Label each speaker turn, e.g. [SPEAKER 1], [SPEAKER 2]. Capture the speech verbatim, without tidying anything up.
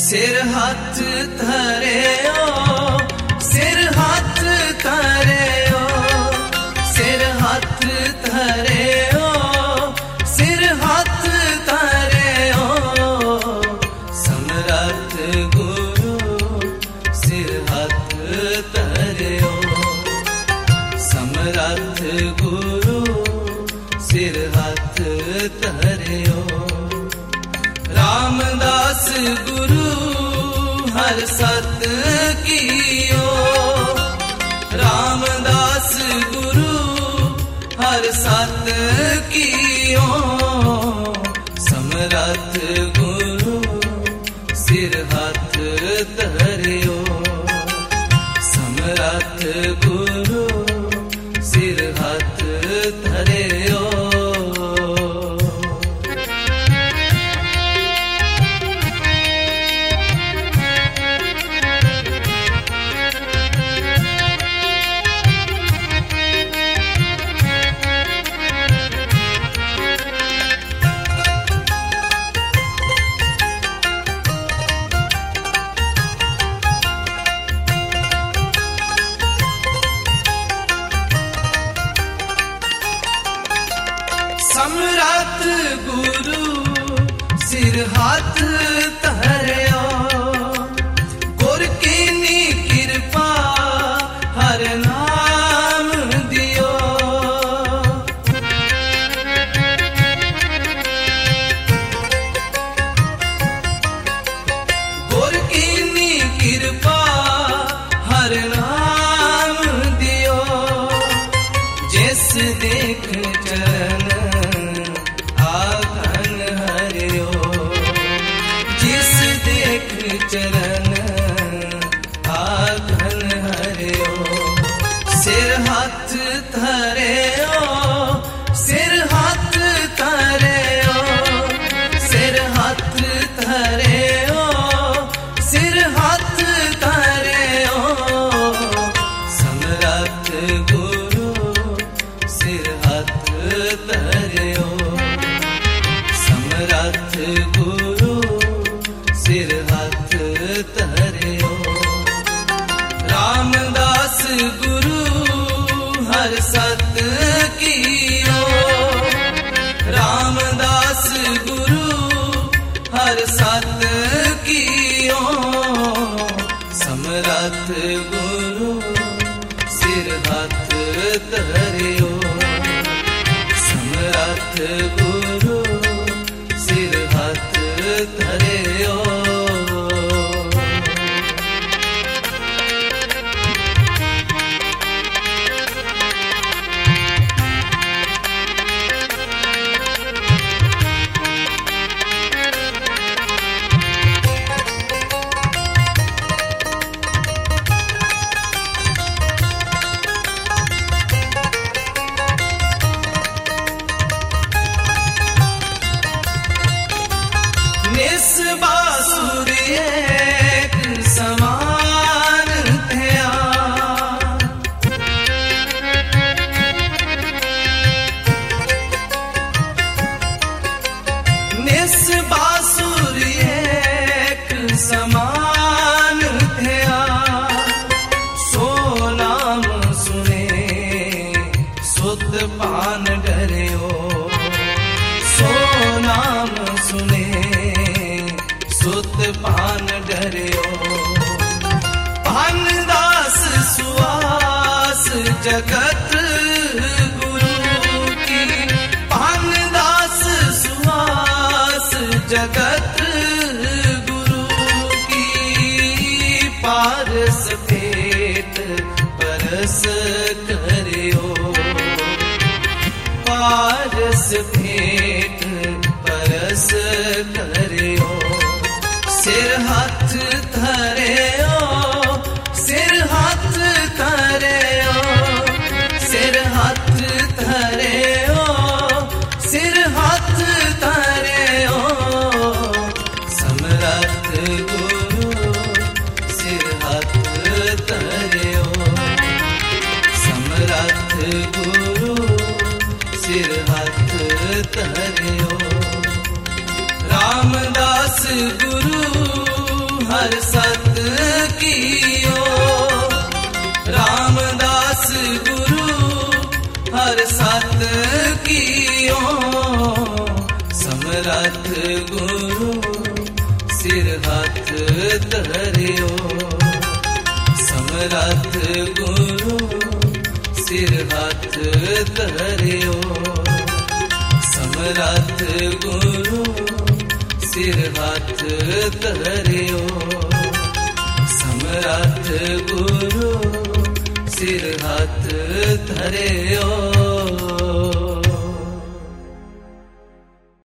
[SPEAKER 1] सिर हाथ धरे ओ, सिर हाथ धरे ओ, सिर हाथ धरे ओ, सिर हाथ धरे ओ, समर्थ गुरु सिर हाथ धरे ओ, समर्थ गुरु सिर हाथ धरे ओ। रामदास गुरु हर सत कियो, रामदास गुरु हर सत कियो, समर्थ गुरु सिर हाथ धरियो, समर्थ गुरु सिर हाथ धरियो। समर्थ गुरु सिर हाथ धरियो, गुर कीनी कृपा हर नाम दियो, गुर कीनी कृपा हर नाम दियो, जिस देख चरण चरण आधन हरियो, सिर हाथ धरे ओ, सिर हाथ धरे ओ, सिर हाथ धरे ओ, सिर हाथ धरे ओ, समर्थ गुरु सिर हाथ धरे ओ, समर्थ गुरु सिर हाथ धरियो। रामदास गुरु हर सत कियो, रामदास गुरु हर सत कियो, समर्थ गुरु सिर हाथ धरियो, समर्थ गुरु सिर हाथ धरियो। निस बासुर एक समान थया, निस बासुर एक समान थया, सो नाम सुने सुत पान डरियो, सो नाम सुने सुत पान डरियो, भानदास सुवास जगत गुरु की, भानदास सुवास जगत गुरु की, पारस भेंट परस करियो, पारस भेंट परस करियो, सिर हाथ धरे ओ, सिर हाथ धरे ओ, सिर हाथ धरे ओ, सिर हाथ धरे ओ, समर्थ गुरु सिर हाथ धरे ओ, समर्थ गुरु सिर हाथ धरे ओ। रामदास गुरु हर सत कियो। रामदास गुरु हर सत कियो। समरथ गुरु सिर हाथ धरियो। समरथ गुरु सिर हाथ धरियो। समरथ गुरु सिर हाथ धरियो। समरथ गुरु सिर हाथ धरियो।